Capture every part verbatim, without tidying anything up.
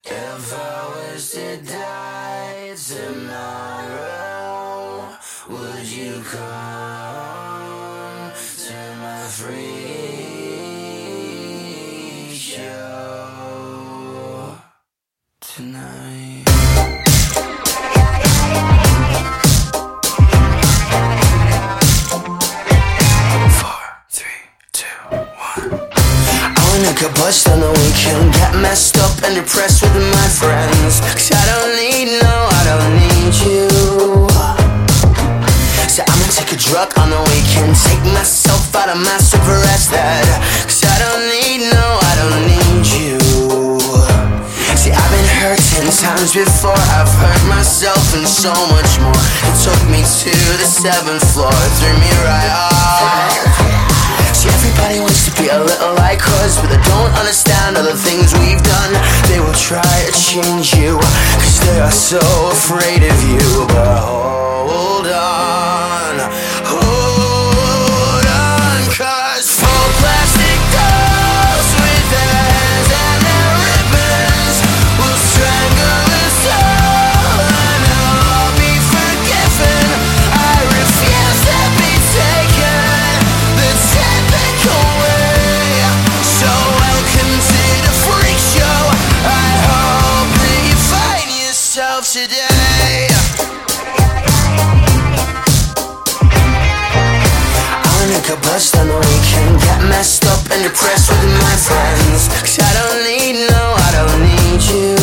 If I was to die tomorrow, would you come to my free show tonight? Four, three, two, one. I wanna get bust on the weekend, get messed up and depressed with my friends. Cause I don't need, no, I don't need you. So I'ma take a drug on the weekend, take myself out of my super rested. Cause I don't need, no, I don't need you. See, I've been hurt ten times before, I've hurt myself and so much more. It took me to the seventh floor, threw me right off. See, everybody wants to be a little like us, but they don't understand all the things we've done. They will try to change you, cause they are so afraid of you. But hold on, hold on, cause full plastic dolls with their hands and their ribbons will strangle us all, and I'll be forgiven. I refuse to be taken the typical way. So welcome to the freak show. I hope that you find yourself today. I wanna go bust on the weekend, get messed up and depressed with my friends. Cause I don't need, no, I don't need you.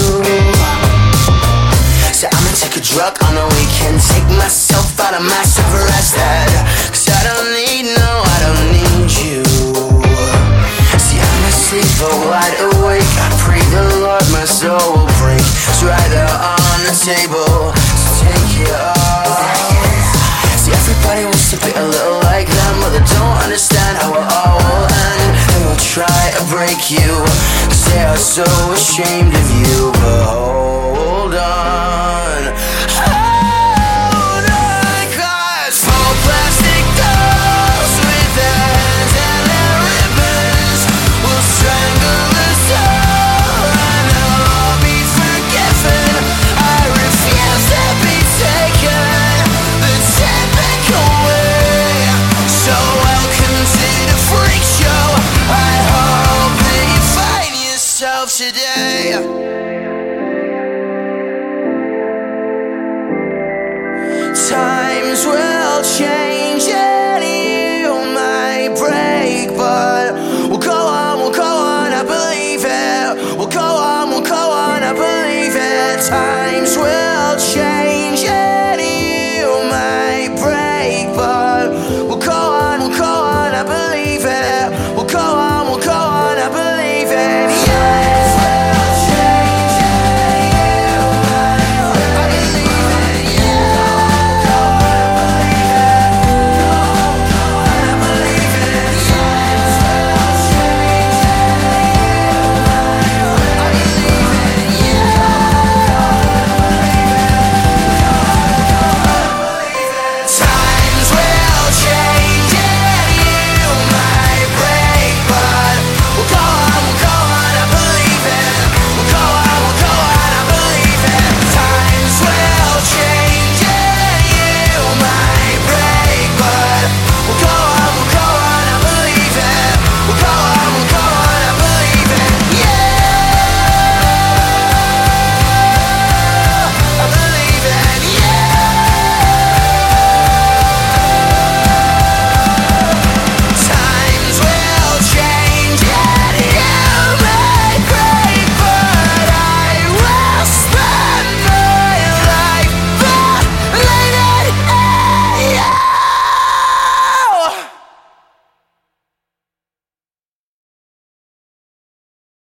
So I'ma take a drug on the weekend, take myself out of my super rested. Cause I don't need, no, I don't need you. See, I'm asleep but wide awake, I pray the Lord my soul will break. It's right there on the table, so take it off. See, everybody wants to be a little like them, but they don't understand how it all will end. They will try to break you, cause they are so ashamed of you. But hold on, hold on, cause full plastic dolls with their hands and their ribbons will strangle us all, and I'll be forgiven. I refuse to be taken the typical way. So welcome to the freak show. I hope that you find yourself today. Times will change and you might break, but we'll go on, we'll go on, I believe it. We'll go on, we'll go on, I believe it. Times will